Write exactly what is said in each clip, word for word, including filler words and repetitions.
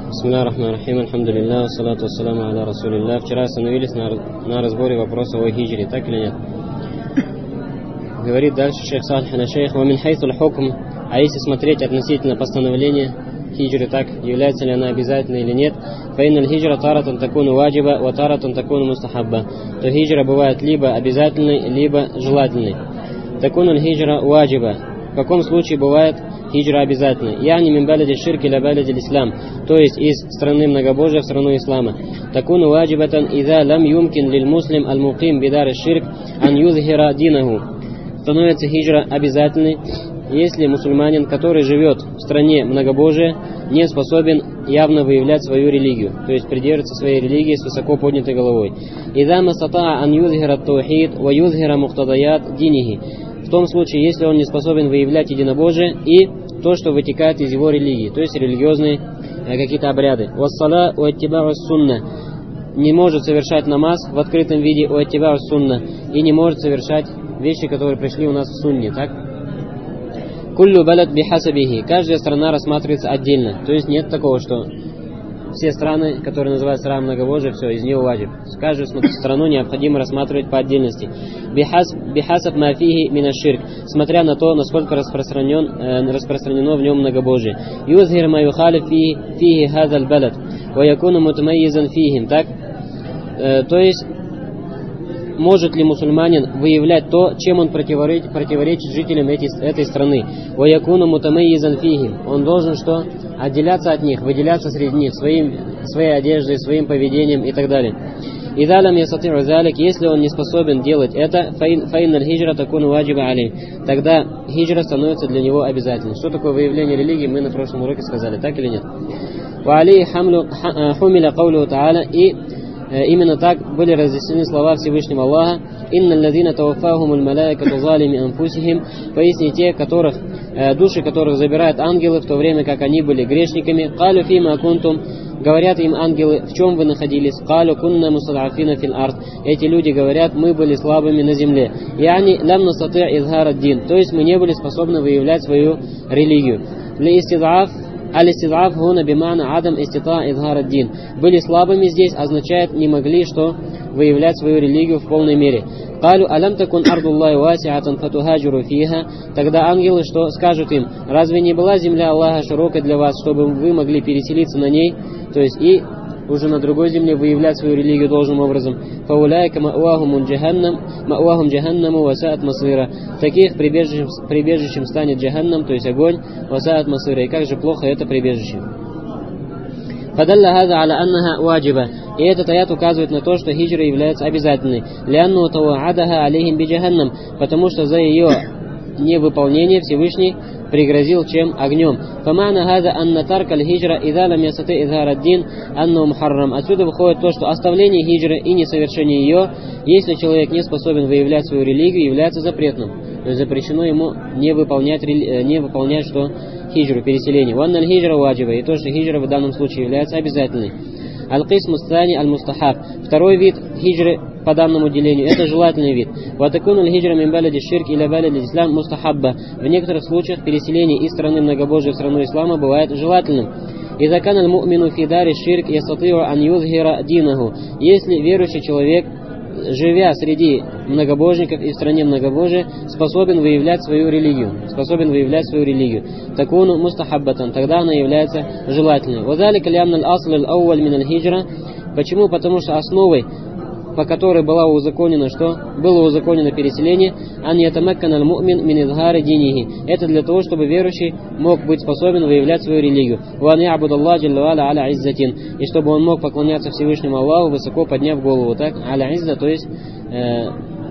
Бисмиллахи рахмани рахим, альхамдулиллах, салату вассаламу аля расулиллах. Вчера остановились на, на разборе вопроса о хиджре, так или нет? Говорит дальше шейх Салих аль-Шейх: «Ва мин хайсуль хукм», а если смотреть относительно постановления хиджры, так, является ли она обязательной или нет, фаинналь хиджра таратан такуну ваджиба, ва таратан такуну мустахабба, то хиджра бывает либо обязательной, либо желательной. Такуну хиджра ваджиба, в каком случае бывает хиджра обязательной? Яни мин балади ширки ля балади ислам, то есть из страны многобожия в страну ислама. Такуну ваджибатан иза лам юмкин лиль муслим аль муким бидар ширк ан юзхира динаху. Становится хиджра обязательной, если мусульманин, который живет в стране многобожия, не способен явно выявлять свою религию, то есть придерживаться своей религии с высоко поднятой головой. Иза мастатаа ан юзхира таухид ва юзхира мухтадаят динихи. В том случае, если он не способен выявлять единобожие и то, что вытекает из его религии, то есть религиозные э, какие-то обряды. Вассала уаттибау сунна, не может совершать намаз в открытом виде уаттибау сунна и не может совершать вещи, которые пришли у нас в сунне, так? Куллю балад бихасабихи, каждая страна рассматривается отдельно, то есть нет такого, что все страны, которые называют страны многобожия, все, из нее ваджиб. Каждую страну необходимо рассматривать по отдельности. Бихасаб мафихи минаширк, смотря на то, насколько распространен, э, распространено в нем многобожие. Юзхир ма юхалиф фихи хазаль балад, ва якуну мутамайизан фихим, так? Э, то есть, может ли мусульманин выявлять то, чем он противоречит, противоречит жителям эти, этой страны? Ва якуну мутамайизан фихим, он должен что? Отделяться от них, выделяться среди них своим, своей одеждой, своим поведением и так далее. И далее, если он не способен делать это, фаинналь хиджра такуну ваджиба алей, тогда хиджра становится для него обязательной. Что такое выявление религии, мы на прошлом уроке сказали, так или нет? Ва алей хумиля каулю та'аля, и именно так были разъяснены слова Всевышнего Аллаха: «Инналь лазина таваффахумуль малаикату залими анфусихим», поясни те, которых, э, души которых забирают ангелы, в то время как они были грешниками. «Калю фима кунтум», говорят им ангелы: в чем вы находились? «Калю кунна мустад'афина фил ард», эти люди говорят: мы были слабыми на земле. «Яни лям настати' изхар ад-дин», то есть мы не были способны выявлять свою религию. «Ли истид'аф аль-истид'аф хуна бимана адам истита' изхар ад-дин», были слабыми здесь означает не могли что выявлять свою религию в полной мере. «Калю алям такун ардуллахи васи'атан фатухаджиру фиха», тогда ангелы что скажут им: разве не была земля Аллаха широкой для вас, чтобы вы могли переселиться на ней, то есть и уже на другой земле выявлять свою религию должным образом. «Фауляйка ма'уахум джаханнам, ма'уахум джаханнаму васаат масыра», таких прибежищем, прибежищем станет джаханнам, то есть огонь, васаат масыра, и как же плохо это прибежище. «Фадалла хаза аля аннаха ваджиба», и этот аят указывает на то, что хиджра является обязательной. «Лянну таваадаха алейхим би джаханнам», потому что за ее невыполнение Всевышний пригрозил чем? Огнем. «Фамана хаза анна таркаль хиджра иза лам ясати изхар ад-дин анну мухаррам». Отсюда выходит то, что оставление хиджры и несовершение ее, если человек не способен выявлять свою религию, является запретным. То есть запрещено ему не выполнять, не выполнять что? Хиджру, переселение. «Ванналь хиджра ваджиба», и то, что хиджра в данном случае является обязательной. «Аль-кисму стани аль-мустахаб», второй вид хиджры по данному делению, это желательный вид. «Ватакуну аль-хиджра мин балади ширк иля балади ислам мустахабба», в некоторых случаях переселение из страны многобожия в страну ислама бывает желательным. «Иза кан аль-му'мину фи дари ширк ястати'у ан юзхира динаху», если верующий человек, живя среди многобожников и в стране многобожия, способен выявлять свою религию, способен выявлять свою религию. «Такуну мустахаббатан», тогда она является желательной. «Вазалика лианна аль-асл аль-ауаль мин аль-хиджра», почему? Потому что основой, по которой была узаконена что? Было узаконено переселение, ан ятамаккана аль-му'мин мин изхари динихи, это для того, чтобы верующий мог быть способен выявлять свою религию. «Ва ан я'будаллаху джалла ва аля аля иззатин», и чтобы он мог поклоняться Всевышнему Аллаху, высоко подняв голову, так? Аля изза, то есть э,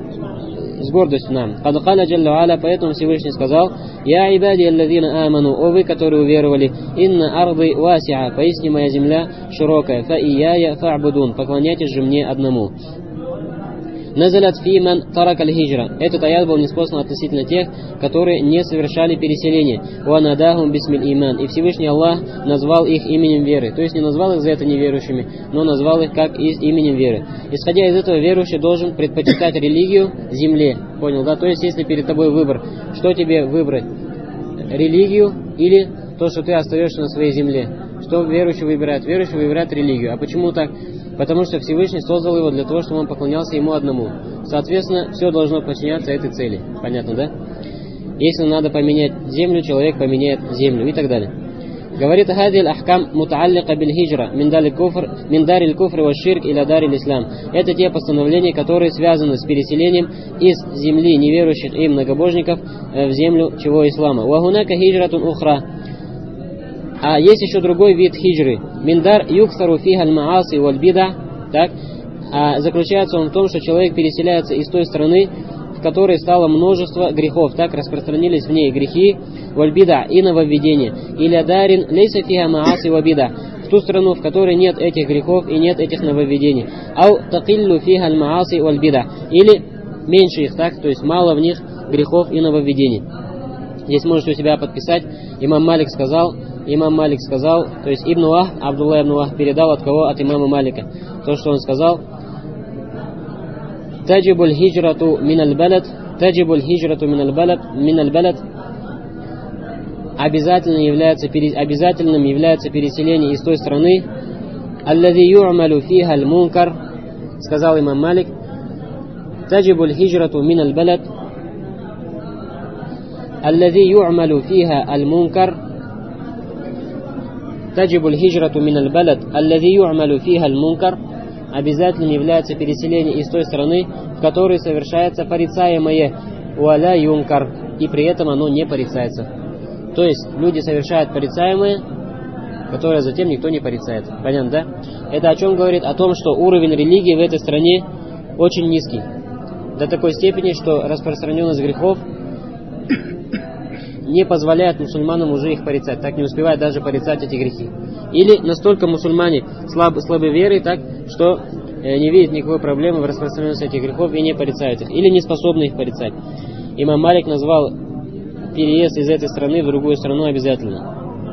с гордостью нам. «Кад каля джалла ва аля», поэтому Всевышний сказал: «Я ибади аллазина аману», о вы, которые уверовали, «инна арды васиа», поистине моя земля широкая, «фа ияя фа'будун», поклоняйтесь же мне одному. «Назалят фиман тарак аль-хиджра», этот аят был неспослан относительно тех, которые не совершали переселение. «Ва надахум бисмиль иман», и Всевышний Аллах назвал их именем веры, то есть не назвал их за это неверующими, но назвал их как из именем веры. Исходя из этого, верующий должен предпочитать религию земле, понял, да? То есть если перед тобой выбор, что тебе выбрать, религию или то, что ты остаешься на своей земле, что верующий выбирает? Верующий выбирает религию. А почему так? Потому что Всевышний создал его для того, чтобы он поклонялся ему одному. Соответственно, все должно подчиняться этой цели. Понятно, да? Если надо поменять землю, человек поменяет землю и так далее. Говорит, «Хади аль-ахкам мутааллика биль-хиджра мин дари аль-куфр ва ширк иля дари аль-ислам». Это те постановления, которые связаны с переселением из земли неверующих и многобожников в землю чего ислама. «Ва хунака хиджратун ухра». А есть еще другой вид хиджры. «Миндар юксару фиха аль-мааси валь-бида». Так, а заключается он в том, что человек переселяется из той страны, в которой стало множество грехов, так распространились в ней грехи, вальбида и нововведения, или дарин лейса фиха мааси вабида, в ту страну, в которой нет этих грехов и нет этих нововведений, ау такиллу фиха аль мааси вальбида, или меньше их, так, то есть мало в них грехов и нововведений. Здесь можете у себя подписать. Имам Малик сказал, имам Малик сказал, то есть Ибн Вахб, Абдулла ибн Вахб передал от кого? От имама Малика. То, что он сказал: تجب الهجرة من البلد تجب الهجرة من البلد من البلد обязательно является, обязательным является переселение из той страны, الذي يعمل فيها المنكر, сказал имам Малик, تجب الهجرة من البلد الذي يعمل فيها المنكر تجب الهجرة من البلد الذي يعمل فيها المنكر. Обязательным является переселение из той страны, в которой совершается порицаемое, валя юнкар, и при этом оно не порицается. То есть люди совершают порицаемое, которое затем никто не порицает. Понятно, да? Это о чем говорит? О том, что уровень религии в этой стране очень низкий. До такой степени, что распространенность грехов не позволяет мусульманам уже их порицать. Так не успевает даже порицать эти грехи. Или настолько мусульмане слаб, слабы верой, так, что э, не видят никакой проблемы в распространенности этих грехов и не порицают их. Или не способны их порицать. Имам Малик назвал переезд из этой страны в другую страну обязательно.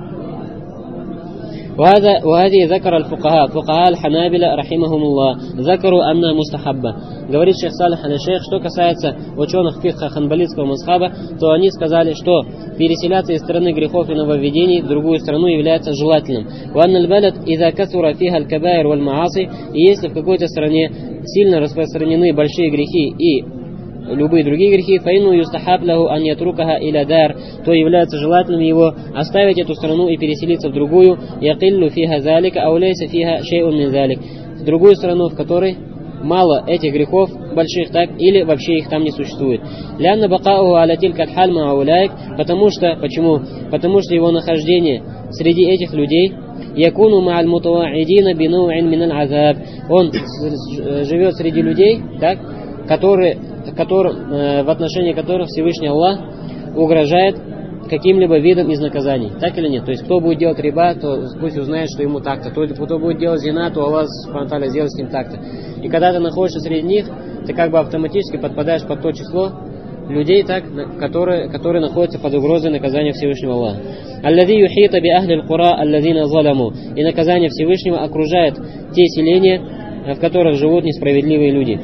وهذه ذكر الفقهاء فقهاء الحنابلة رحمهم الله ذكروا أنها مستحبة. Говорит шейх Салих аль-Шейх, что касается ученых фикха ханбалитского мазхаба, то они сказали, что переселяться из страны грехов и нововведений в другую страну является желательным. وأن البلد إذا كثر فيها الكبائر والمعاصي, и если в какой-то стране сильно распространены большие грехи и любые другие грехи, фаину юстахаб лаху ан ятрукаха иля дар, то является желательным его оставить эту страну и переселиться в другую, якиллу фиха залика, ау лейса фиха шейун мин залик, в другую страну, в которой мало этих грехов больших, так, или вообще их там не существует. Лянна бакауху аля тилка халь мауляйк, потому что, почему? Потому что его нахождение среди этих людей якуну ма'аль мутаваидина бину'ин мин аль-азаб, он живет среди людей, так, которые Который, э, в отношении которых Всевышний Аллах угрожает каким-либо видом из наказаний. Так или нет? То есть, кто будет делать риба, то пусть узнает, что ему так-то. Кто будет делать зина, то Аллах спонтанно сделает с ним так-то. И когда ты находишься среди них, ты как бы автоматически подпадаешь под то число людей, так, которые, которые находятся под угрозой наказания Всевышнего Аллаха. «Аллади юхита би ахли аль-кура алладина заламу». И наказание Всевышнего окружает те селения, в которых живут несправедливые люди,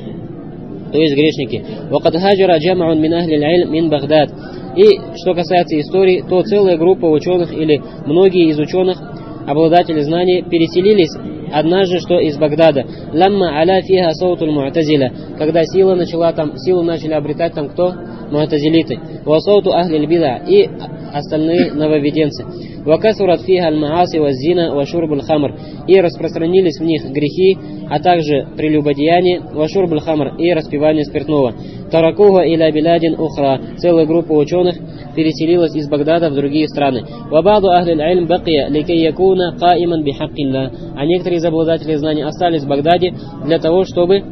то есть грешники. وَقَدْ هَاجَرَ جَمْعٌ مِنْ أَهْلِ الْعِلْمِ مِنْ بَغْدَادِ. И что касается истории, то целая группа ученых или многие из ученых, обладатели знаний, переселились однажды, что из Багдада. «Ламма аля фиха саутуль му'тазиля», когда сила начала там, силу начали обретать там кто? Му'тазилиты. «Ва сауту ахли аль-бида», и остальные нововведенцы. «Ва касурат фиха аль-мааси ва зина ва шурбуль хамр», и распространились в них грехи, а также прелюбодеяние, ва шурбуль хамр, и распивание спиртного. «Таракуха иля билядин ухра», целая группа ученых переселилась из Багдада в другие страны. «Ва ба'ду ахли аль-илм бакия ликай якуна каиман бихаккилля», а некоторые из обладателей знаний остались в Багдаде для того, чтобы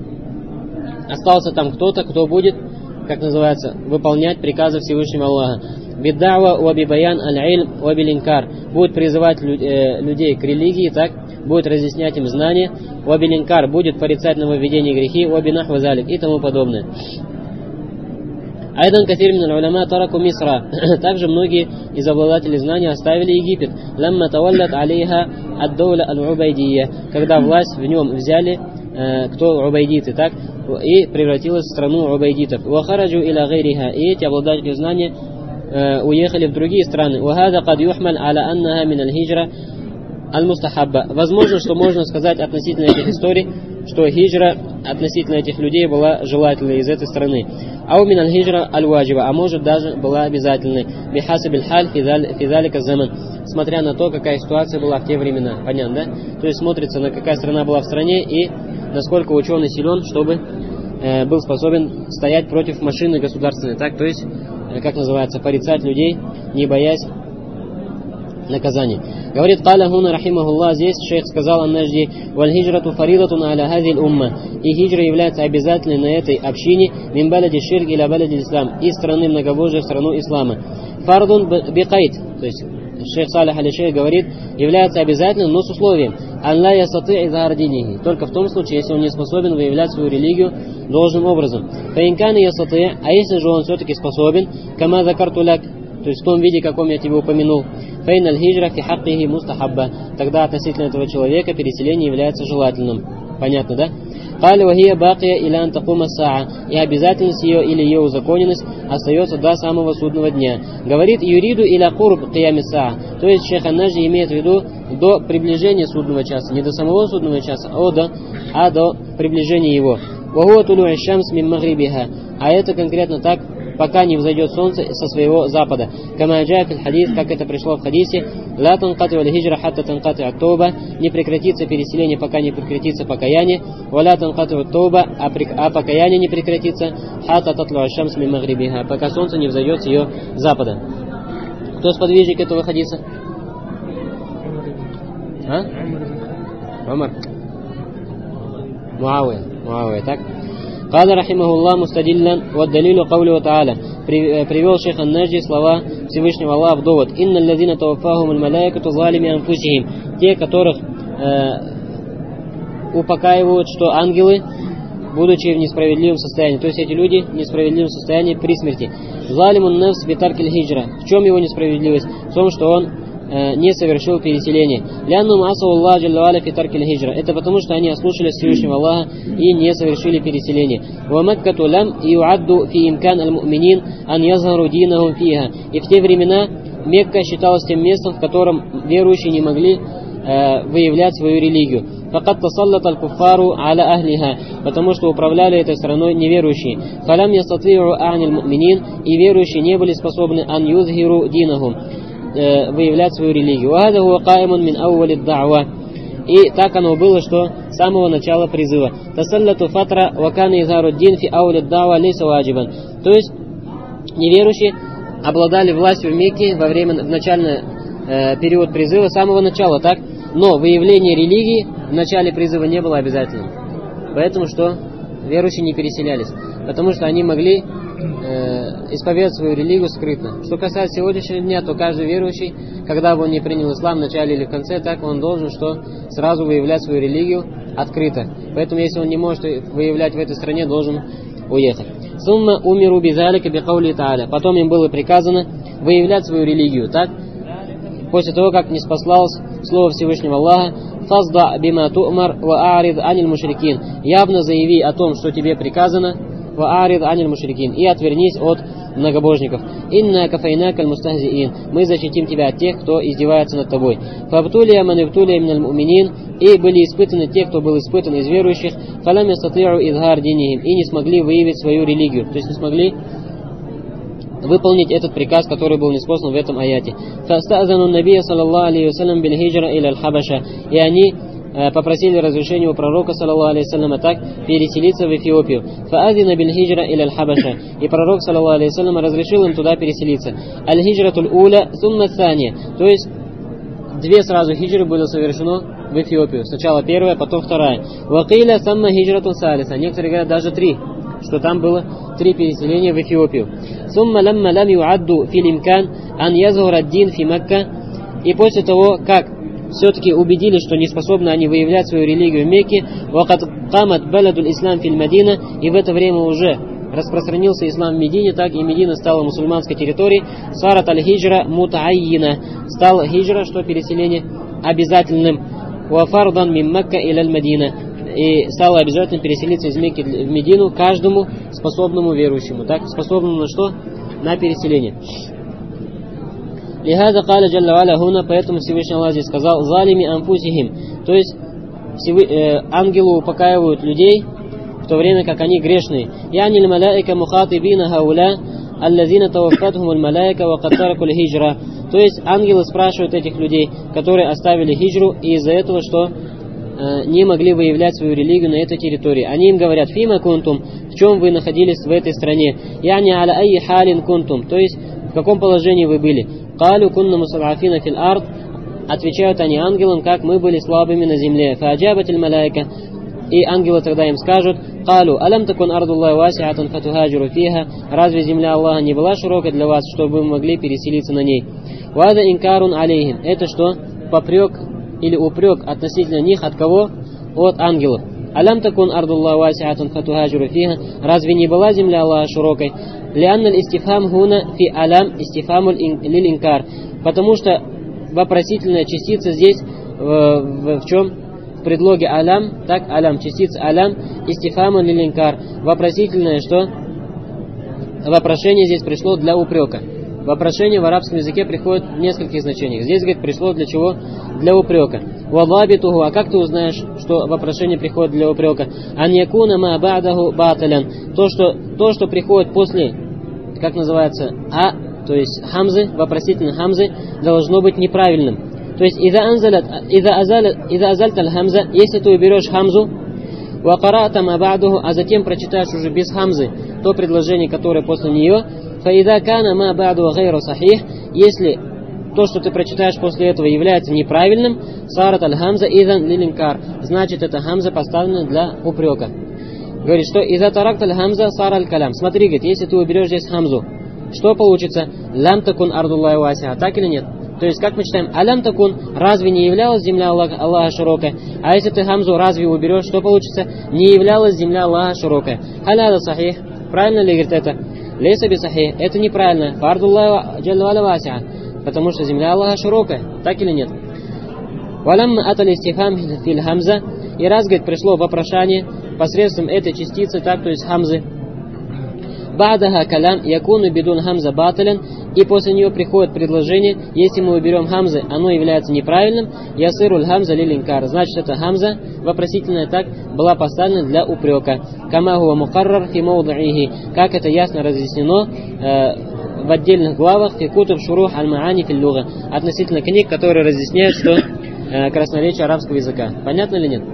остался там кто-то, кто будет, как называется, выполнять приказы Всевышнего Аллаха. «Биддава ва бибаян аль-илм ва билинкар», будет призывать людей к религии, так, будет разъяснять им знания, ва билинкар, будет порицать нововведение грехи, ва бинахва залик, и тому подобное. Айдан кафир мин аль-уляма тараку Мисра. Также многие из обладателей знаний оставили Египет. Ламма таваллат алейха ад-дауля аль-убайдия, когда власть в нем взяли э, кто убайдиты, так, и превратилась в страну убайдитов. Ва хараджу иля гайриха, и эти обладатели знаний э, уехали в другие страны. Ва хада кад юхмаль аля аннаха мин аль-хиджра аль-мустахабба. Возможно, что можно сказать относительно этих историй, что хиджра относительно этих людей была желательной из этой страны. Ау мин аль-хиджра аль-ваджиба, а может даже была обязательной. Бихасабиль халь физалика заман. Смотря на то, какая ситуация была в те времена. Понятно, да? То есть смотрится, на какая страна была в стране и насколько ученый силен, чтобы э, был способен стоять против машины государственной. Так, то есть, э, как называется, порицать людей, не боясь наказания. Говорит, «Каля хуна рахимахуллах», здесь шейх сказал Ан-Нажди, «Валь хиджрату фаридатун аля хазиль умма». И хиджра является обязательной на этой общине, мин балади ширк иля балади ислам, из страны многобожия в страну ислама. Фардун бикайт, то есть шейх Салих аль-Шейх говорит, является обязательным, но с условием, «Ан ла ястати изхар динихи», только в том случае, если он не способен выявлять свою религию должным образом. «Фаинкан ястати», а если же он все-таки способен, «Кама закарту ляк», то есть в том виде, каком я тебе упомянул, «Фейн аль-хиджра фи хаккихи мустахабба», тогда относительно этого человека переселение является желательным. Понятно, да? «Кали вахия бакия иля антакума саа», и обязательность ее или ее узаконенность остается до самого судного дня. Говорит, «Юриду иля курб киями саа», то есть шейх Ан-Нажди имеет в виду до приближения судного часа, не до самого судного часа, а до, а до приближения его. «Вахуа тулу'и шамс мин магрибиха», а это конкретно так, пока не взойдет солнце со своего запада. Кама джаа фил хадис, как это пришло в хадисе, ла танкати валь хиджра хатта танкати ат-тауба, не прекратится переселение, пока не прекратится покаяние, валя танкати ат-тауба, а покаяние не прекратится, хатта татлу'и шамс мин магрибиха, пока солнце не взойдет с ее запада. Кто сподвижник этого хадиса? А? Умар. Муавия. Муавия, так? قال رحمه الله مستدلا والدليل قوله تعالى, привел шейх Ан-Нажди слова Всевышнего Аллаха в довод: «Инна аллазина таваффахум аль-малаикату залими анфусихим», те, которых э, упокаивают, что ангелы, будучи в несправедливом состоянии, то есть эти люди в несправедливом состоянии при смерти. Залимун нафс битаркиль хиджра, в чем его несправедливость? В том, что он не совершил переселение. Это потому, что они ослушались Всевышнего Аллаха и не совершили переселение. И в те времена Мекка считалась тем местом, в котором верующие не могли э, выявлять свою религию. Потому что управляли этой страной неверующие. И верующие не были способны ан юзхиру динахум, выявлять свою религию. И так оно было, что с самого начала призыва. То есть неверующие обладали властью в Мекке во время, в начальный э, период призыва с самого начала, так? Но выявление религии в начале призыва не было обязательным. Поэтому что верующие не переселялись. Потому что они могли э, исповедовать свою религию скрытно. Что касается сегодняшнего дня, то каждый верующий, когда бы он не принял ислам в начале или в конце, так он должен что сразу выявлять свою религию открыто. Поэтому если он не может выявлять в этой стране, должен уехать. Сумма умиру бизалика бикаули тааля. Потом им было приказано выявлять свою религию, так? После того, как не спаслалось слово Всевышнего Аллаха, фазда бима ту'мар ва аарид аниль мушрикин. Явно заяви о том, что тебе приказано, ва аарид аниль мушрикин, и отвернись от многобожников. Инна кафайнака аль-мустахзиин. Мы защитим тебя от тех, кто издевается над тобой. Фабтулия манибтулия миналь муминин. И были испытаны те, кто был испытан из верующих. Фалам ястати'у изхар динихим. И не смогли выявить свою религию. То есть не смогли выполнить этот приказ, который был ниспослан в этом аяте. Фастазану набия саллаллаху алейхи вассалям биль хиджра иля аль-хабаша. И они э, попросили разрешения у пророка саллаллаху алейхи вассалям так переселиться в Эфиопию. Фаазина биль хиджра иля аль-хабаша. И пророк саллаллаху алейхи вассалям разрешил им туда переселиться. Аль-хиджратуль уля сумма сания. То есть две сразу хиджры было совершено в Эфиопию. Сначала первая, потом вторая. Вакиля самма хиджратун салиса. Некоторые говорят даже три, что там было три переселения в Эфиопию. Сумма ламма лам юадду фил имкан ан язгур ад-дин фи Макка. И после того, как все-таки убедились, что не способны они выявлять свою религию в Мекке, вакад камат баладуль ислам фил Мадина, и в это время уже распространился ислам в Медине, так и Медина стала мусульманской территорией. Сарат аль-хиджра мутаайина. Стал хиджра, что переселение, обязательным. Вафардан мин Макка иля аль-Мадина. И стало обязательно переселиться из Мекки в Медину каждому способному верующему. Так, способному на что? На переселение. Лихаза каля джалла валя хуна, поэтому Всевышний Аллах здесь сказал залими анфусихим, то есть э, ангелы упокаивают людей, в то время как они грешные. Яни маляика мухатибина хауля аллазина таваффатхум аль-маляика ва кад таракул хиджра. То есть ангелы спрашивают этих людей, которые оставили хиджру, и из-за этого, что э, не могли выявлять свою религию на этой территории. Они им говорят: фима кунтум, в чем вы находились в этой стране? Яни аля айи халин кунтум, то есть в каком положении вы были? Калю кунна мусалафина фил ард, отвечают они ангелам, как мы были слабыми на земле. Фаджабатиль маляйка, и ангелы тогда им скажут: Калю алям такун ардуллахи васиатан фатухаджиру фиха, разве земля Аллаха не была широкой для вас, чтобы вы могли переселиться на ней? Вада инкарун алейхим, это что? Попрек или упрек относительно них от кого? От ангелов. Алям такун ардуллахи васиатан фатухаджиру фиха, разве не была земля Аллаха широкой? Лианна истифхам хуна фи алям истифхамуль лил инкар, потому что вопросительная частица здесь в, в, в чем? В предлоге алям, так, алям, частица алям, истифхамуль лил инкар, вопросительное что? Вопрошение здесь пришло для упрека. Вопрошение в арабском языке приходит в нескольких значениях. Здесь, говорит, пришло для чего? Для упрека. Валлабитугу, а как ты узнаешь, что вопрошение приходит для упрека? Ан якуна ма ба'даху баталян. То, что, то, что приходит после, как называется, а, то есть хамзы, вопросительно хамзы, должно быть неправильным. То есть, ида анзалят, ида азалят, ида азальталь хамза, если ты уберешь хамзу, ва карата ма ба'даху, а затем прочитаешь уже без хамзы то предложение, которое после нее, фаида кана ма ба'ду гайру сахих, если то, что ты прочитаешь после этого, является неправильным, сарат аль-хамза идан лилинкар, значит, эта хамза поставлена для упрека. Говорит, что иза таракт аль-хамза сар аль-калям. Смотри, говорит, если ты уберешь здесь хамзу, что получится? Лям такун ардуллахи васиа, так или нет? То есть, как мы читаем, алям такун, разве не являлась земля Аллаха, Аллаха широкая? А если ты хамзу разве уберешь, что получится? Не являлась земля Аллаха широкая. Халяда сахих, правильно ли, говорит, это? Лейса би сахих, это неправильно. Фардуллахи джалла валя васиа, потому что земля Аллаха широкая, так или нет? Валамма атали истифхам фил хамза, и раз, говорит, пришло вопрошание посредством этой частицы, так, то есть хамзы. Ба'даха калям якуну бидун хамза баталян, и после нее приходит предложение, если мы уберем хамзы, оно является неправильным, ясируль хамза лилинкар, значит, это хамза, вопросительная, так, была поставлена для упрека. Кама хуа мукаррар фи маудаихи, как это ясно разъяснено э, в отдельных главах фи кутуб шурух аль-маани фил луга, относительно книг, которые разъясняют, что э, красноречие арабского языка. Понятно или нет?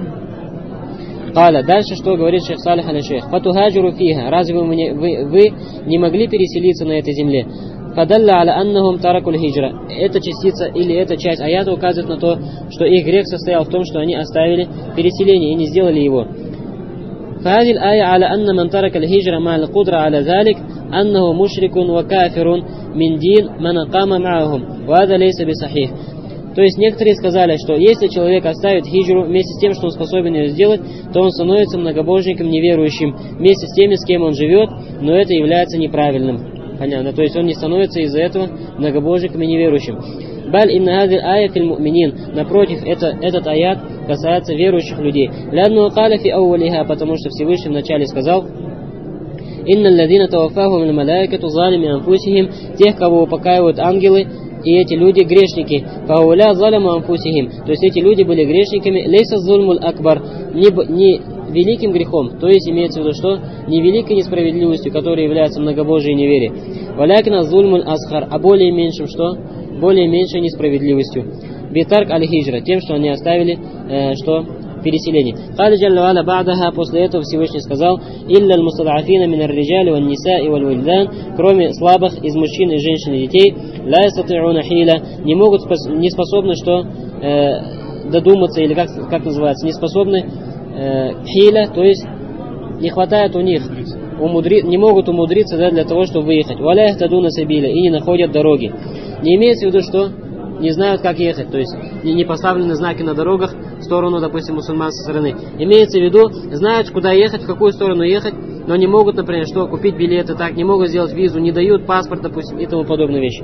Каля, дальше что говорит шейх Салих аль-Шейх? Фатухаджиру фиха, разве вы, вы, вы не могли переселиться на этой земле? Фадалла аля аннахум таракуль хиджра. Эта частица или эта часть аята указывает на то, что их грех состоял в том, что они оставили переселение и не сделали его. فهذه الآية على أن من ترك الهجرة مع القدرة على ذلك أنه مشرك وكافر من دين من قام معهم وهذا ليس بصحيح. То есть некоторые сказали, что если человек оставит хиджру вместе с тем, что он способен ее сделать, то он становится многобожником неверующим вместе с теми, с кем он живет, но это является неправильным. Понятно? То есть он не становится из-за этого многобожником и неверующим. Баль инна хази ая фил му'минин. Напротив, это, этот аят касается верующих людей. Лянну каля фи ауалиха, потому что Всевышний вначале сказал: инна алладина таваффахум аль-маляикату залими анфусихим, тех, кого упокаивают ангелы, и эти люди грешники. Фауля заляму анфусихим, то есть эти люди были грешниками. Лейса зульмуль акбар, не, не великим грехом, то есть имеется в виду, что не великой несправедливостью, которая является многобожием и неверием. Валякна зульмуль асхар, а более меньшим что? Более меньшей несправедливостью. Битарк аль-хиджра, тем, что они оставили, э, что? Переселение. Кали джалла валя ба'даха, после этого Всевышний сказал: илля аль-мустадафина мин ар-риджали ван нисаи валь вильдан, кроме слабых из мужчин и женщин и детей, ла ястати'уна хиля, не могут, не способны что? Э, додуматься, или как, как называется, не способны э, хиля, то есть не хватает у них, умудри, не могут умудриться, да, для того, чтобы выехать. Валя яхтадуна сабиля, и не находят дороги. Не имеется в виду, что не знают, как ехать, то есть не поставлены знаки на дорогах в сторону, допустим, мусульманской стороны. Имеется в виду, знают, куда ехать, в какую сторону ехать, но не могут, например, что купить билеты, так, не могут сделать визу, не дают паспорт, допустим, и тому подобные вещи.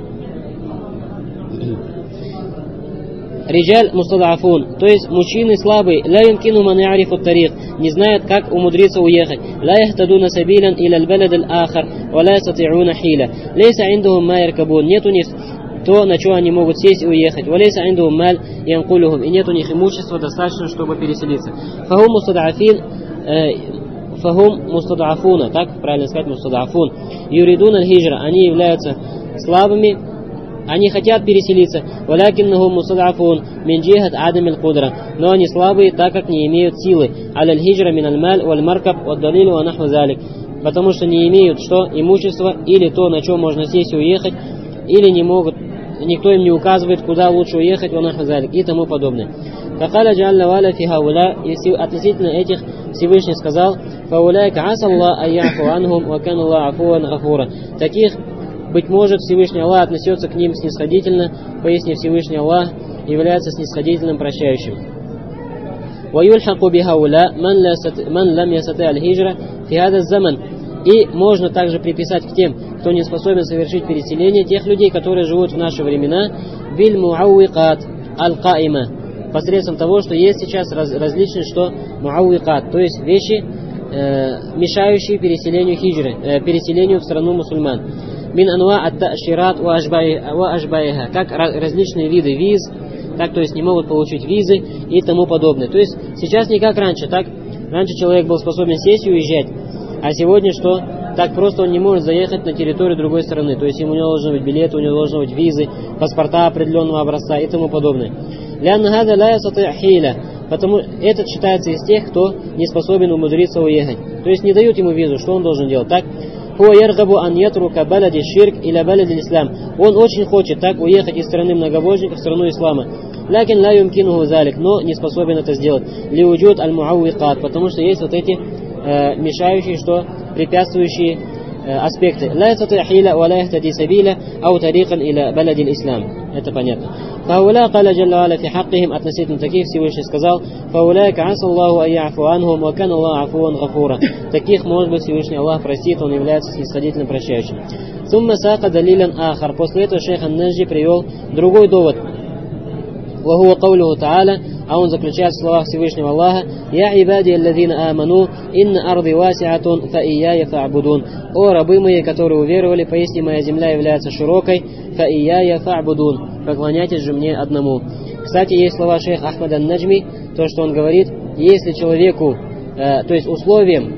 Риджаль мустадафун, то есть мужчины слабые, ла юмкину ман я'рифу тарик, не знают, как умудриться уехать. Ла яхтадуна сабилян иля аль-балад аль-ахар, ва ла ястати'уна хиля. Лейса индухум ма яркабун, нет у них то, на что они могут сесть и уехать. Валейса индухум маль янкулюхум, и нет у них имущества достаточно, чтобы переселиться. Фахум мустадафин, фахум мустадафуна, так правильно сказать, мустадафун. Юридун аль-хиджра, они являются слабыми, они хотят переселиться, валякиннахум мустадафун мин джихат адам аль-кудра, но они слабые, так как не имеют силы. Аль-хиджра мин аль-маль валь-маркаб вад-далил ва нахву залик, потому что не имеют что? Имущество, или то, на чем можно сесть и уехать, или не могут, никто им не указывает, куда лучше уехать, ва нахву залик, и тому подобное. Факаля джалла валя фи хауля, если относительно этих Всевышний сказал: фауляйка асалла аяфу анхум ва кан Аллаху афуан гафура. Таких, быть может, Всевышний Аллах отнесется к ним снисходительно, поясни, Всевышний Аллах является снисходительным прощающим. وَيُلْحَقُ بِهَوْلَا مَنْ لَمْ يَسْتَطِعْ الْهِجْرَةَ فِي هَذَا الزَّمَنِ. И можно также приписать к тем, кто не способен совершить переселение, тех людей, которые живут в наши времена, биль-муауикат аль-каима, посредством того, что есть сейчас раз, различные что муауикат, то есть вещи, э, мешающие переселению хиджры, э, переселению в страну мусульман. Мин анва ат-ташират ва ашбаиха, как различные виды виз, так, то есть не могут получить визы и тому подобное. То есть сейчас не как раньше, так? Раньше человек был способен сесть и уезжать, а сегодня что? Так просто он не может заехать на территорию другой страны. То есть ему не должны быть билеты, у него должны быть визы, паспорта определенного образца и тому подобное. Потому этот считается из тех, кто не способен умудриться уехать. То есть не дают ему визу, что он должен делать, так? Он очень хочет так уехать из страны многобожников в страну ислама. Но не способен это сделать. Потому что есть вот эти э, мешающие, что препятствующие э, аспекты. Это понятно. Фауля каля джалла аля фи хаккихим, относительно таких Всевышний сказал: фауляйка асаллаху аяфу анхум ва кан Аллаху афуан гафура. Таких, может быть, Всевышний Аллах простит, он является снисходительным прощающим. Сумма сака далилян ахар. После этого шейх ан-Наджди привел другой довод. وهو قوله تعالى, а он заключает в словах Всевышнего Аллаха: «Я ибади аллазина аману, инна арди васиатун, фа ияя фа'будун». О рабы мои, которые уверовали, поистине моя земля является широкой, фа ияя фа'будун, поклоняйтесь же мне одному. Кстати, есть слова шейха Ахмада ан-Наджми, то, что он говорит, если человеку, э, то есть условием,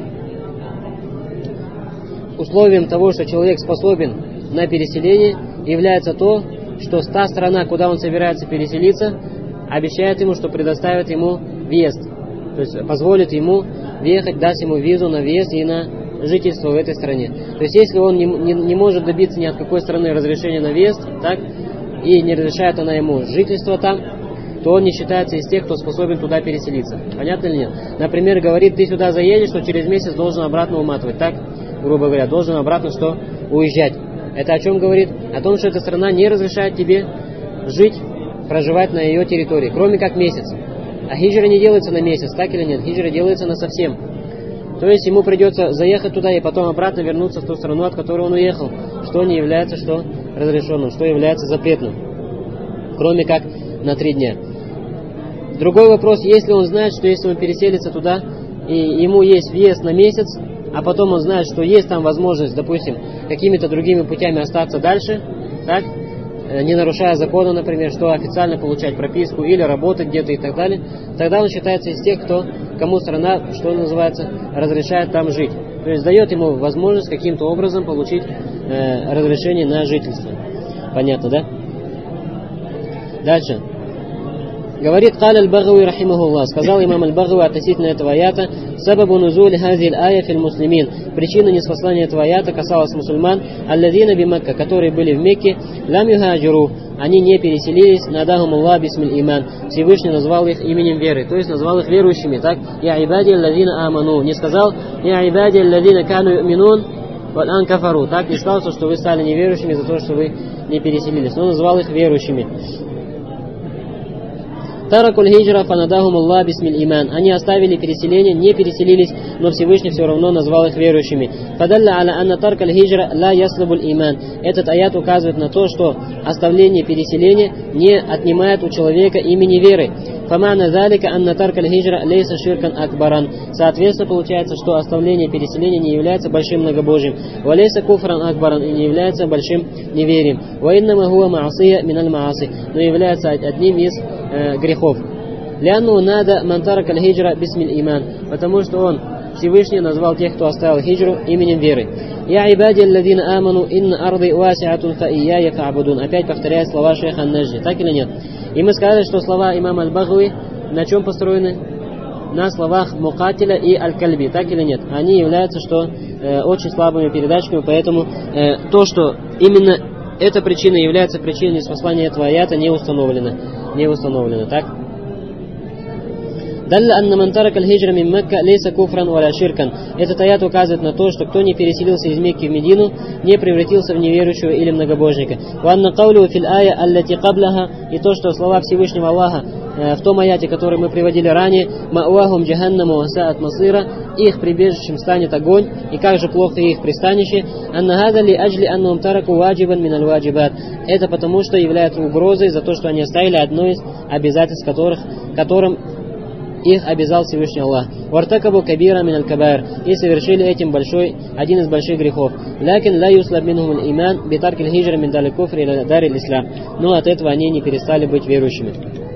условием того, что человек способен на переселение, является то, что та страна, куда он собирается переселиться, обещает ему, что предоставит ему въезд. То есть позволит ему въехать, даст ему визу на въезд и на жительство в этой стране. То есть если он не, не, не может добиться ни от какой страны разрешения на въезд, так, и не разрешает она ему жительство там, то он не считается из тех, кто способен туда переселиться. Понятно или нет? Например, говорит, ты сюда заедешь, что через месяц должен обратно уматывать. Так, грубо говоря, должен обратно что? Уезжать. Это о чем говорит? О том, что эта страна не разрешает тебе жить, проживать на ее территории, кроме как месяц. А хиджра не делается на месяц, так или нет? Хиджра делается на совсем. То есть ему придется заехать туда и потом обратно вернуться в ту страну, от которой он уехал, что не является что разрешенным, что является запретным, кроме как на три дня. Другой вопрос, если он знает, что если он переселится туда, и ему есть въезд на месяц, а потом он знает, что есть там возможность, допустим, какими-то другими путями остаться дальше, так, не нарушая закона, например, что официально получать прописку или работать где-то и так далее, тогда он считается из тех, кто, кому страна, что называется, разрешает там жить. То есть дает ему возможность каким-то образом получить э, разрешение на жительство. Понятно, да? Дальше. Говорит Каля аль-Багави рахимахуллах, сказал имам аль-Багави относительно этого аята: «Сабабу нузули хазиль ая фил муслимин». Причина ниспослания этого аята касалась мусульман, аллазина би Макка, которые были в Мекке, лам юхаджиру, они не переселились, надахум Аллах бисмиль иман. Всевышний назвал их именем веры, то есть назвал их верующими, так? Я ибади аллазина аману. Не сказал я ибади аллазина кану юминун вал ан кафару. Так не сказал, что вы стали неверующими за то, что вы не переселились, но назвал их верующими. Таракуль хиджра фанадахум Аллах бисмиль иман. Они оставили переселение, не переселились, но Всевышний все равно назвал их верующими. Фадалла аля анна таркаль хиджра ла яслабуль иман. Этот аят указывает на то, что оставление переселения не отнимает у человека имени веры. فَمَعْنَ ذَلِكَ أَنَّ تَرْكَ الْهِجْرَ لَيْسَ شِرْكًا أَكْبَرًا. Соответственно, получается, что оставление переселения не является большим многобожием. وَلَيْسَ كُفْرًا أَكْبَرًا, и не является большим неверием. وَإِنَّمَا هُوَ مَعْصِيَّةٌ مِنَ الْمَعَاصِي, но является одним из э, грехов. لأنه نادى من ترك الهجرة باسم الإيمان, потому что он, Всевышний, назвал тех, кто оставил хиджру, именем веры. «Я ибади алладина аману инна арды васиатун фа ияя фа'будун». Опять повторяет слова шейха Ан-Наджди, так или нет? И мы сказали, что слова имама Аль-Багави на чем построены? На словах Мукатиля и Аль-Кальби, так или нет? Они являются что э, очень слабыми передатчиками, поэтому э, то, что именно эта причина является причиной неспослания этого аята, не установлено. Не установлено, так? «Далля анна ман тарака аль-хиджра мин Макка лейса куфран валя ширкан». Этот аят указывает на то, что кто не переселился из Мекки в Медину, не превратился в неверующего или многобожника. «Ва анна каулю фил ая аллати каблаха», и то, что слова Всевышнего Аллаха э, в том аяте, который мы приводили ранее, «Ма'уахум джаханнаму ва саат масира», их прибежищем станет огонь, и как же плохо их пристанище. «Анна хаза ли аджли аннахум тараку ваджибан мин аль-ваджибат». Это потому, что является угрозой за то, что они оставили одно из обязательств, которых, которым их обязал Всевышний Аллах. «Вартакабу кабира мин аль-кабаир», и совершили этим большой, один из больших грехов. «Лякин ла юслаб минхум аль-иман битарки аль-хиджра мин дали куфри ила дари аль-ислам». Но от этого они не перестали быть верующими.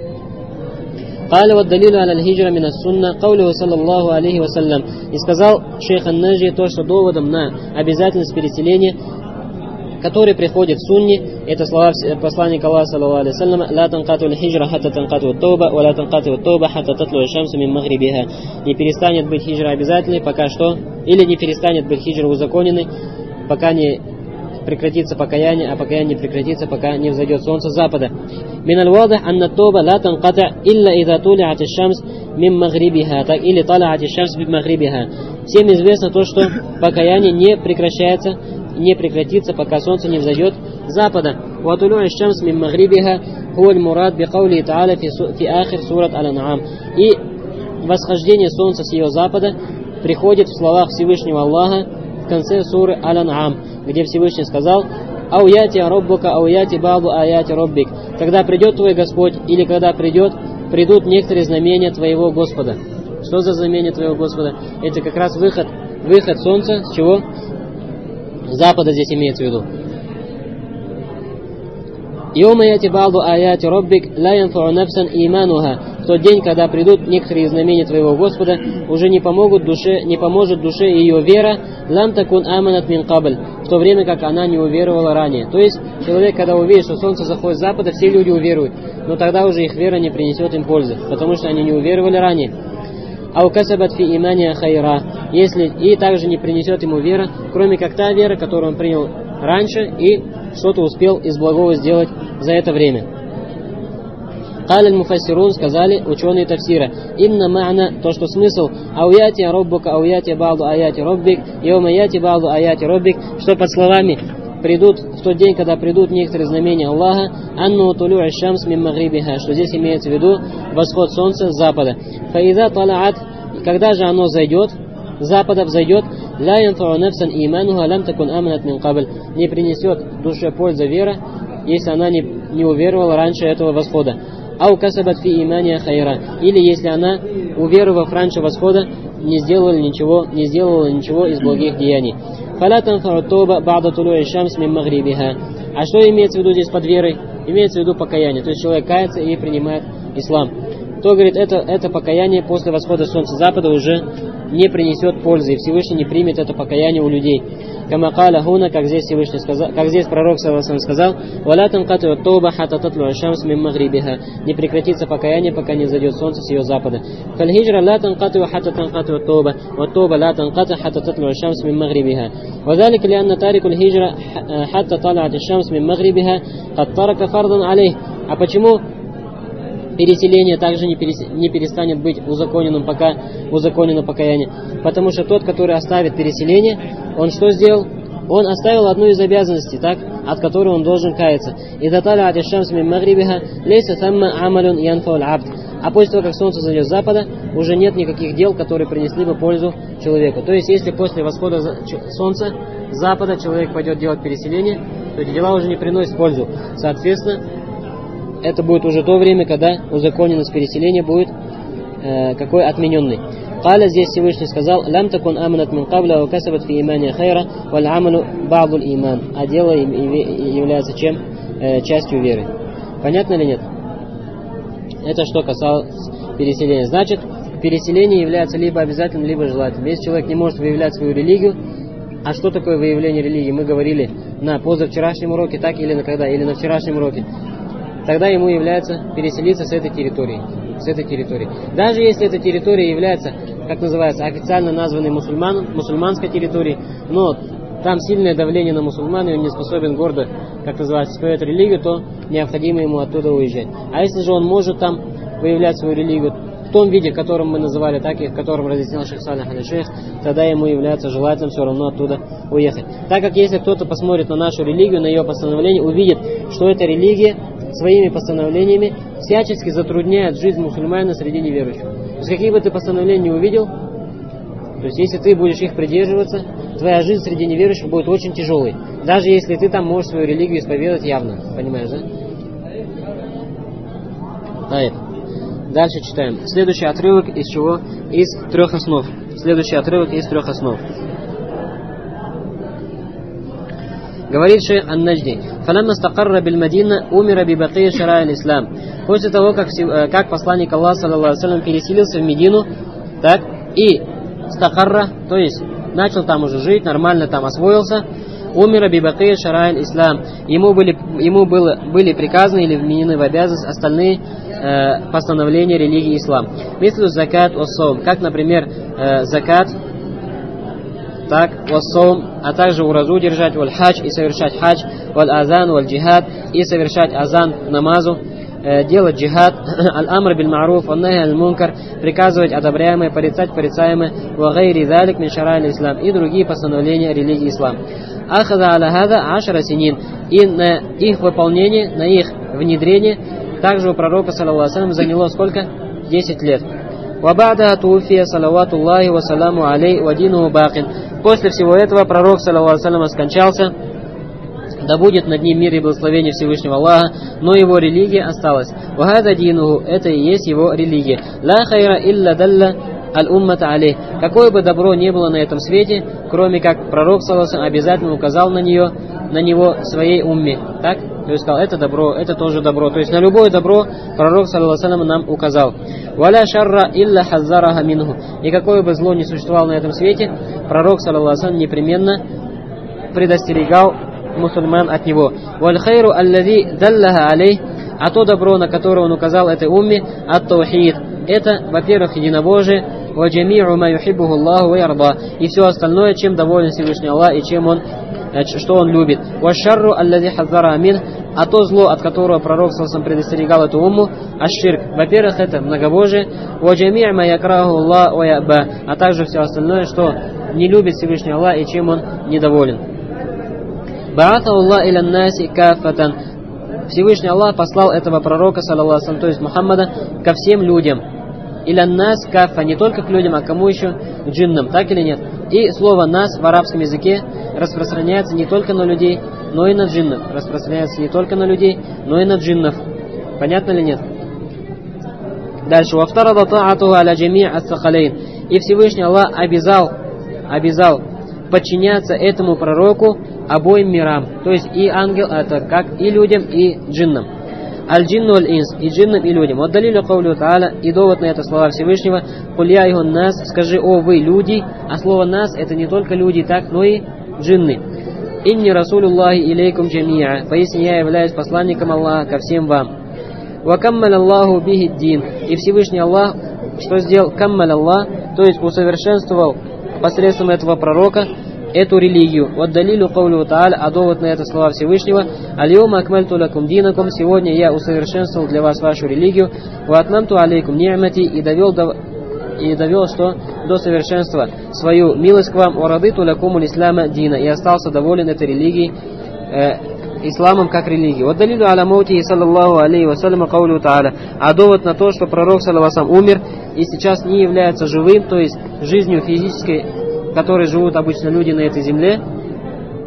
«Каля ва далилу аля аль-хиджра мин ас-сунна каулиху саллаллаху алейхи вассалям». И сказал шейх Ан-Наджди то, что доводом на обязательность переселения, который приходит в сунне, это слова посланника Аллаха саллаллаху алейхи ва саллям: «Ла танкату аль-хиджра хатта танкату ат-тауба, ва ла танкату ат-тауба хатта татлу аш-шамсу мин магрибиха». Не перестанет быть хиджра обязательной, пока что, или не перестанет быть хиджра узаконенной, пока не прекратится покаяние, а покаяние не прекратится, пока не взойдет солнце с запада. «Мин аль-вадих анна ат-тауба ла танката илля иза тулиат аш-шамс мин магрибиха», так, или талаат аш-шамс мин магрибиха. Всем известно то, что покаяние не прекращается, не прекратится, пока солнце не взойдет с запада. «Ватулю аш-шамс мин магрибиха хуа аль-мурад би каули та'аля фи ахир сурат аль-ан'ам». И восхождение солнца с ее запада приходит в словах Всевышнего Аллаха в конце суры Аль-Ан'ам, где Всевышний сказал: «Ау яти роббука, ау яти ба'ду аяти роббик». Когда придет твой Господь, или когда придет, придут некоторые знамения твоего Господа. Что за знамения твоего Господа? Это как раз выход, выход солнца с чего? Запада здесь имеется в виду. «Йома яти ба'ду аяти роббик ла янфау нафсан имануха». В тот день, когда придут некоторые знамения твоего Господа, уже не помогут душе, не поможет душе ее вера, лам такун аманат мин кабль, в то время как она не уверовала ранее. То есть человек, когда увидит, что солнце заходит с запада, все люди уверуют, но тогда уже их вера не принесет им пользы, потому что они не уверовали ранее. «Ау касабат фи имания хайра», если и также не принесет ему вера, кроме как та вера, которую он принял раньше и что-то успел из благого сделать за это время. «Каля аль-муфассирун», сказали ученые тафсира: «Инна ма'на», то, что смысл «Ауяти роббука, ауяти ба'ду аяти роббик, йома яти ба'ду аяти роббик», что под словами придут в тот день, когда придут некоторые знамения Аллаха, «Анну тулю аш-шамс мин магрибиха», что здесь имеется в виду восход солнца с запада. «Фаиза талаат», когда же оно зайдет, с запада взойдет, «Ла янфау нафсан имануха лам такун аманат мин кабль», не принесет душе пользы вера, если она не, не уверовала раньше этого восхода. «Ау касабат фи имания хайра», или если она, уверовав раньше восхода, не сделала ничего, не сделала ничего из благих деяний. «Фаля танфау ат-тауба ба'да тулу'i аш-шамс мин магрибиха». А что имеется в виду здесь под верой? Имеется в виду покаяние, то есть человек кается и принимает ислам. То, говорит, это, это покаяние после восхода солнца с запада уже не принесет пользы, и Всевышний не примет это покаяние у людей. Кама каля хуна, как здесь Всевышний сказал, как здесь пророк саллаллаху алейхи ва саллям сказал: «Валя танкату ат-тауба хатта татлу аш-шамс мин магрибиха». Не прекратится покаяние, пока не зайдет солнце с ее запада. «Фаль-хиджра ла танкату хатта танкату ат-тауба, ва-ат-тауба ла танкату хатта татлу аш-шамс мин магрибиха. Вазалика лианна тарику аль-хиджра хатта талаат аш-шамс мин магрибиха кад тарака фардан алейх». А почему переселение также не, перес... не перестанет быть узаконенным, пока узаконено покаяние? Потому что тот, который оставит переселение, он что сделал? Он оставил одну из обязанностей, так, от которой он должен каяться. «Иза талаат аш-шамс мин магрибиха лейса самма амалун янфау аль-абд». А после того, как солнце зайдет с запада, уже нет никаких дел, которые принесли бы пользу человеку. То есть, если после восхода солнца с запада человек пойдет делать переселение, то эти дела уже не приносят пользу. Соответственно, это будет уже то время, когда узаконенность переселения будет э, какой отмененный. Каля здесь Всевышний сказал: «Лям такун аманат мин кабля ва касабат фи имани хайра, валь амалу ба'дул иман». А дело является чем? Э, частью веры. Понятно или нет? Это что касалось переселения. Значит, переселение является либо обязательным, либо желательным. Если человек не может выявлять свою религию, а что такое выявление религии? Мы говорили на позавчерашнем уроке, так или на когда, или на вчерашнем уроке. Тогда ему является переселиться с этой территории. С этой территории. Даже если эта территория является, как называется, официально названной мусульман, мусульманской территорией, но там сильное давление на мусульман, и он не способен гордо, как называется, исповедовать религию, то необходимо ему оттуда уезжать. А если же он может там выявлять свою религию в том виде, в котором мы называли, так и в котором разъяснял шейх Салих аль-Шейх, тогда ему является желательным все равно оттуда уехать. Так как если кто-то посмотрит на нашу религию, на ее постановление, увидит, что эта религия своими постановлениями всячески затрудняет жизнь мусульманина среди неверующих. То есть какие бы ты постановления не увидел, то есть если ты будешь их придерживаться, твоя жизнь среди неверующих будет очень тяжелой. Даже если ты там можешь свою религию исповедовать явно. Понимаешь, да? Так. Дальше читаем. Следующий отрывок из чего? Из трех основ. Следующий отрывок из трех основ. Говорит шейх Ан-Наджди: «Фалямма стакарра биль-Мадина умира би-бакия шара аль-Ислам». После того, как, как посланник Аллаха, саллаллаху алейхи ва саллям, переселился в Медину, так, и стакарра, то есть начал там уже жить, нормально там освоился, умира би-бакия шара аль-Ислам. Ему, были, ему было, были приказаны или вменены в обязанность остальные э, постановления религии ислам. Мислю закат ос-саум, как, например, э, закат, так, вассаум, а также уразу держать, валь хадж, и совершать хадж, валь азан, валь джихад, и совершать азан к намазу, э, делать джихад, аль-амр биль-ма'руф, ван-нахи аль-мункар, приказывать одобряемое, порицать порицаемое, ва гайри залик мин шара аль-ислам, и другие постановления религии ислам. Ахаза аля хада ашара синин, и на их выполнение, на их внедрение, также у пророка, саллаллаху алейхи ва саллям, заняло сколько? десять лет. Вабада туфия салаватуллахи ва саламу алей ва динуху бакин. После всего этого пророк, саллаллаху алейхи ва саллям, скончался, да будет над ним мир и благословение Всевышнего Аллаха, но его религия осталась. Вахада динуху, это и есть его религия. Ла хайра илля далла аль-уммата алей. Какое бы добро не было на этом свете, кроме как пророк, саллаллаху алейхи ва саллям, обязательно указал на нее, на него своей умме. Так? То есть сказал, это добро, это тоже добро. То есть на любое добро пророк, саллаллаху алейхи ва саллям, нам указал. Валя шарра илля хаззараха минху. И какое бы зло не существовало на этом свете, пророк, саллаллаху алейхи ва саллям, непременно предостерегал мусульман от него. Валь хайру аллади даллаха алей. А то добро, на которое он указал этой умме, ат-таухид. Это, во-первых, единобожие, ва джами'у ма юхиббуху Аллаху ва ярда. И все остальное, чем доволен Всевышний Аллах и чем он, что он любит. Ва шарру аллади хаззара амин. А то зло, от которого пророк саллаллаху алейхи ва саллям предостерегал эту умму, аш-ширк. Во-первых, это многобожие, ва джами'у ма якраху Аллах ва яба. А также все остальное, что не любит Всевышний Аллах и чем он недоволен. Ба'ата Аллах иля наси кафатан. Всевышний Аллах послал этого пророка, саллаллаху алейхи ва саллям, то есть Мухаммада, ко всем людям. Иля нас кафа, не только к людям, а кому еще? К джиннам, так или нет? И слово нас в арабском языке распространяется не только на людей, но и на джиннов. Распространяется не только на людей, но и на джиннов. Понятно или нет? Дальше. Вафтарада та'атуху аля джами' ас-сахалейн. И Всевышний Аллах обязал, обязал подчиняться этому пророку обоим мирам. То есть и ангел, это как и людям, и джиннам. Аль-джинну аль-инс, и джиннам, и людям. Вот далилю каулю та'аля, и довод на это слова Всевышнего. Куль я айюхан нас, скажи, о вы люди. А слово нас это не только люди, так, но и джинны. Инни расулюллахи илейкум джами'а. Поистине я являюсь посланником Аллаха ко всем вам. Ва каммаль Аллаху бихи дин. И Всевышний Аллах, что сделал? Каммаль Аллах, то есть усовершенствовал посредством этого пророка эту религию. Вот далилю каулю та'аля, а довод на это слова Всевышнего. Аль-йома акмальту лакум динакум. Сегодня я усовершенствовал для вас вашу религию. Ва атмамту алейкум ни'мати. И довел до и довел что до совершенства свою милость к вам. Урадыту лакуму ислама дина. И остался доволен этой религией, э, исламом как религией. Вот далилю аля маути саллаллаху алейхи ва саллям каулю та'аля. А довод на то, что пророк, саллаллаху алейхи ва саллям, умер и сейчас не является живым, то есть жизнью физической, в которой живут обычно люди на этой земле.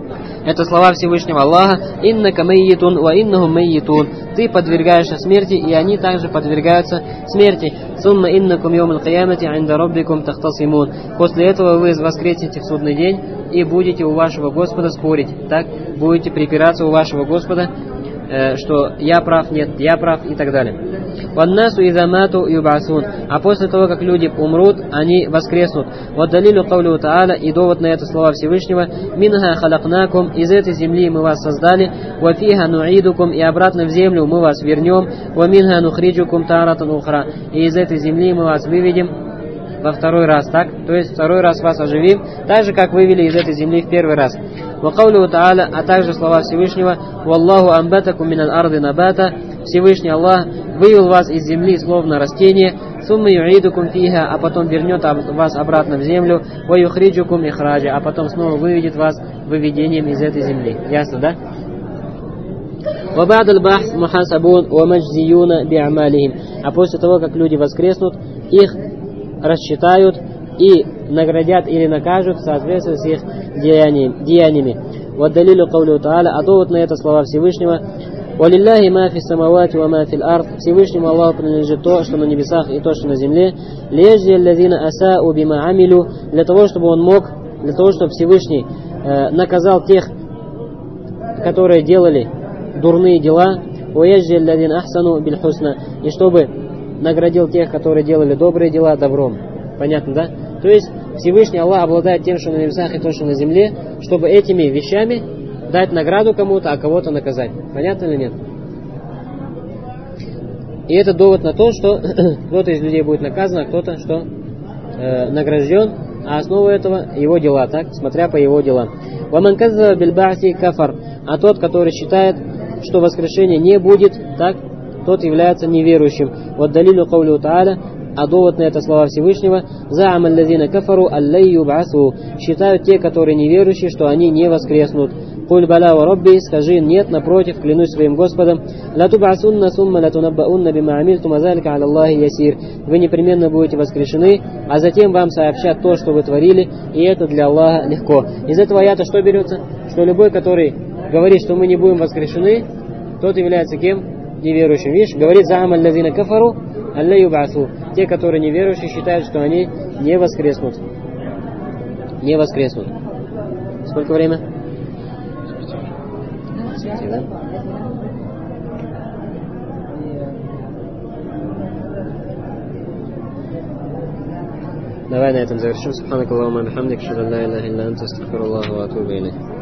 Это слова Всевышнего Аллаха. «Иннака майитун ва иннахум майитун». Ты подвергаешься смерти, и они также подвергаются смерти. «Сумма иннакум йомал киямати инда раббикум тахтасимун». После этого вы воскреснете в судный день и будете у вашего Господа спорить. Так, будете припираться у вашего Господа, э, что я прав, нет, я прав и так далее. «Ваннасу иза мату юбасун». А после того, как люди умрут, они воскреснут. «Вот далилю каулю та'аля». И довод на это слова Всевышнего. «Минха халакнакум». Из этой земли мы вас создали. «Ва фиха нуидукум». И обратно в землю мы вас вернем. «Ва минха нухриджукум та'аратан ухра». И из этой земли мы вас выведем во второй раз, так? То есть второй раз вас оживим, так же, как вывели из этой земли в первый раз. «Вакаулю та'аля». А также слова Всевышнего. «Валлаху амбатакум минал арды набата». Всевышний Аллах вывел вас из земли словно растение, сумма юидукум фиха, а потом вернет вас обратно в землю, ва юхриджукум ихраджа, а потом снова выведет вас выведением из этой земли. Ясно, да? Ва ба'даль бахс мухасабун ва маджзиюна би'амалихим. А после того, как люди воскреснут, их рассчитают и наградят или накажут в соответствии с их деяниями. Ва далилю каулю та'аля. А довод на это слова Всевышнего. «Валиллахи ма фи самавати ва ма фил ард». Всевышнему Аллаху принадлежит то, что на небесах, и то, что на земле. «Лияджзи аллазина асау бима амилю». Для того, чтобы он мог, для того, чтобы Всевышний э, наказал тех, которые делали дурные дела. «Ваяджзи аллазина ахсану биль хусна». И чтобы наградил тех, которые делали добрые дела, добром. Понятно, да? То есть Всевышний Аллах обладает тем, что на небесах, и то, что на земле, чтобы этими вещами дать награду кому-то, а кого-то наказать. Понятно или нет? И это довод на то, что кто-то из людей будет наказан, а кто-то что э, награжден, а основа этого его дела, так, смотря по его делам. «Ваман каззаба биль ба'си кафар». А тот, который считает, что воскрешение не будет, так, тот является неверующим. «Вот далилю каулю та'аля». А довод на это слова Всевышнего. «За'ама аллазина кафару аллай юб'асу». Считают те, которые неверующие, что они не воскреснут. «Куль бала ва рабби». Скажи, нет, напротив, клянусь своим Господом. «Ла туб'асунна сумма ла тунаббаунна бима амильтум азалика аля Аллахи ясир». Вы непременно будете воскрешены, а затем вам сообщат то, что вы творили, и это для Аллаха легко. Из этого аята что берется? Что любой, который говорит, что мы не будем воскрешены, тот является кем? Неверующим. Видишь, говорит: «За'ама аллазина кафару аллай юб'асу». Те, которые неверующие, считают, что они не воскреснут. Не воскреснут. Сколько время? Да? Давай на этом завершим. Субханакаллахумма ва бихамдик, ашхаду ан ла иляха илля анта, астагфируllaха ва атубу илейх.